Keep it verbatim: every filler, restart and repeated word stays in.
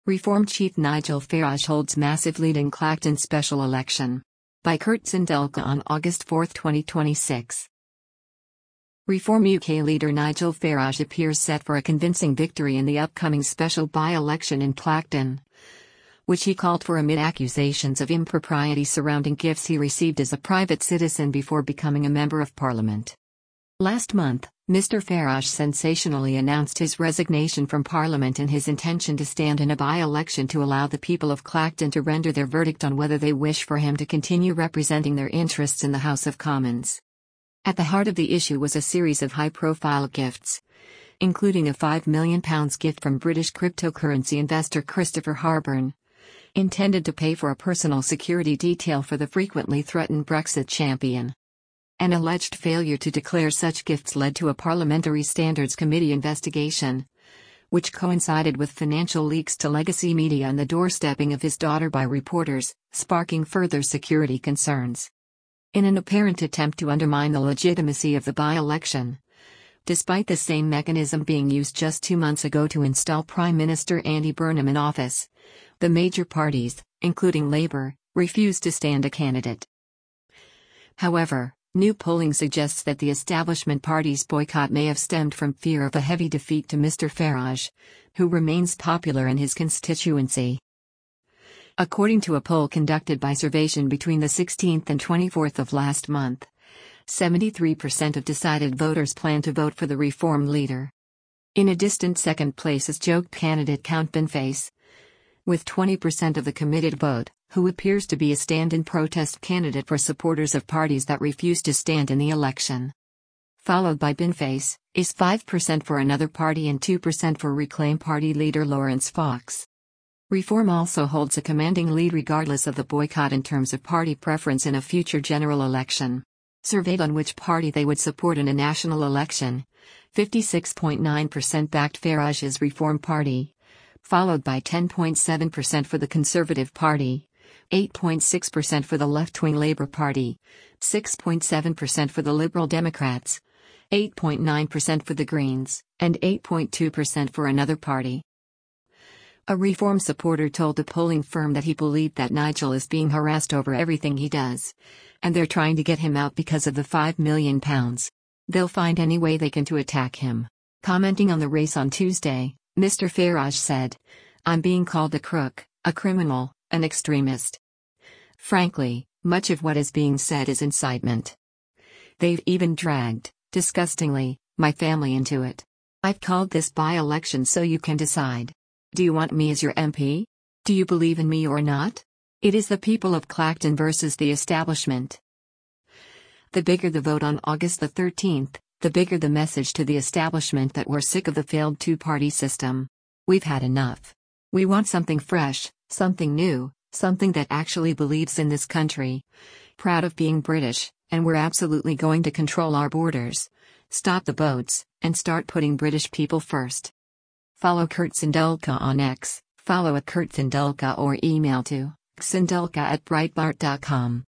Reform Chief Nigel Farage holds massive lead in Clacton special election. By Kurt Sindelka on August fourth, twenty twenty-six. Reform U K leader Nigel Farage appears set for a convincing victory in the upcoming special by-election in Clacton, which he called for amid accusations of impropriety surrounding gifts he received as a private citizen before becoming a Member of Parliament. Last month, Mister Farage sensationally announced his resignation from Parliament and his intention to stand in a by-election to allow the people of Clacton to render their verdict on whether they wish for him to continue representing their interests in the House of Commons. At the heart of the issue was a series of high-profile gifts, including a five million pounds gift from British cryptocurrency investor Christopher Harburn, intended to pay for a personal security detail for the frequently threatened Brexit champion. An alleged failure to declare such gifts led to a Parliamentary Standards Committee investigation, which coincided with financial leaks to legacy media and the doorstepping of his daughter by reporters, sparking further security concerns. In an apparent attempt to undermine the legitimacy of the by-election, despite the same mechanism being used just two months ago to install Prime Minister Andy Burnham in office, the major parties, including Labour, refused to stand a candidate. However, new polling suggests that the establishment party's boycott may have stemmed from fear of a heavy defeat to Mister Farage, who remains popular in his constituency. According to a poll conducted by Survation between the sixteenth and twenty-fourth of last month, seventy-three percent of decided voters plan to vote for the Reform leader. In a distant second place is joke candidate Count Boniface, with twenty percent of the committed vote, who appears to be a stand-in protest candidate for supporters of parties that refuse to stand in the election. Followed by Boniface, is five percent for another party and two percent for Reclaim Party leader Laurence Fox. Reform also holds a commanding lead regardless of the boycott in terms of party preference in a future general election. Surveyed on which party they would support in a national election, fifty-six point nine percent backed Farage's Reform Party, followed by ten point seven percent for the Conservative Party, eight point six percent for the left-wing Labour Party, six point seven percent for the Liberal Democrats, eight point nine percent for the Greens, and eight point two percent for another party. A Reform supporter told the polling firm that he believed that Nigel is being harassed over everything he does, and they're trying to get him out because of the five million pounds. They'll find any way they can to attack him. Commenting on the race on Tuesday, Mister Farage said, "I'm being called a crook, a criminal, an extremist. Frankly, much of what is being said is incitement. They've even dragged, disgustingly, my family into it. I've called this by-election so you can decide. Do you want me as your M P? Do you believe in me or not? It is the people of Clacton versus the establishment." The bigger the vote on August the thirteenth, the bigger the message to the establishment that we're sick of the failed two-party system. We've had enough. We want something fresh, something new, something that actually believes in this country. Proud of being British, and we're absolutely going to control our borders, stop the boats, and start putting British people first. Follow Kurt Sindelka on X, follow at Kurt Sindelka or email to sindelka at breitbart dot com.